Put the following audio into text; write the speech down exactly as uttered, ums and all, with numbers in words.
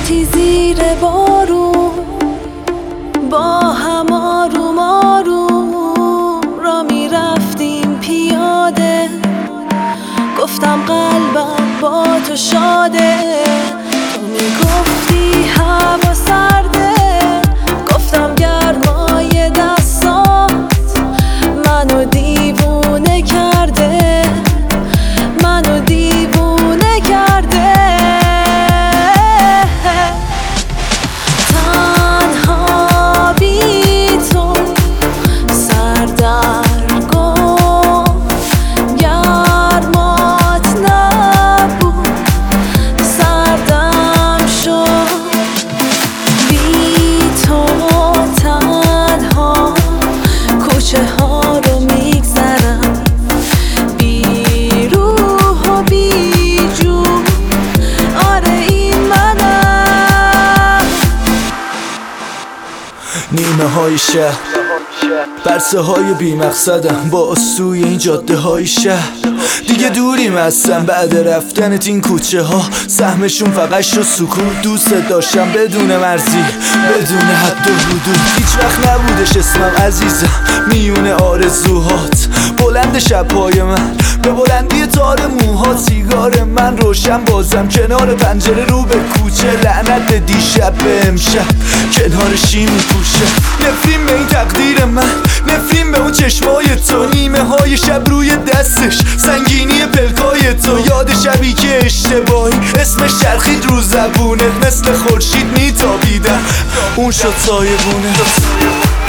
گفتی زیر بارون با هم آروم آروم را می رفتیم پیاده، گفتم قلبم با تو شاده. تو می گفتی هوا سرده، گفتم گرمای دستات منو دیوونه کرده، منو دیوونه کرده. تنها بی تو سردرگم، گرمات نبود سردم شد. بی تو تنها کوچه ها رو میگذرم، بی روح و بی جون. آره این منم. نیمه های شهر، برسه های بی مقصدم با سوی این جاده های شهر. دیگه دوریم هستم بعد رفتنت این کوچه ها، سهمشون فقط شد سکوت. دوست داشتم بدون مرزی، بدون حد و حدود. هیچ وقت نبودش اسمم عزیزم میونه آرزوهات. بلند شبهای من به بلندی تار موها، سیگار من روشن بازم کنار پنجره رو به کوچه. لعنت به دیشب به امشب کنار شیم پوشه. نفرین به این تقدیر من، نفرین به اون چشمای تو، نیمه های شب روی دستش، سنگینی پلکای تو. یاد شبی که اشتباهی اسمش چرخید رو زبونت، مثل خورشید میتابیدم اون شد سایبونه.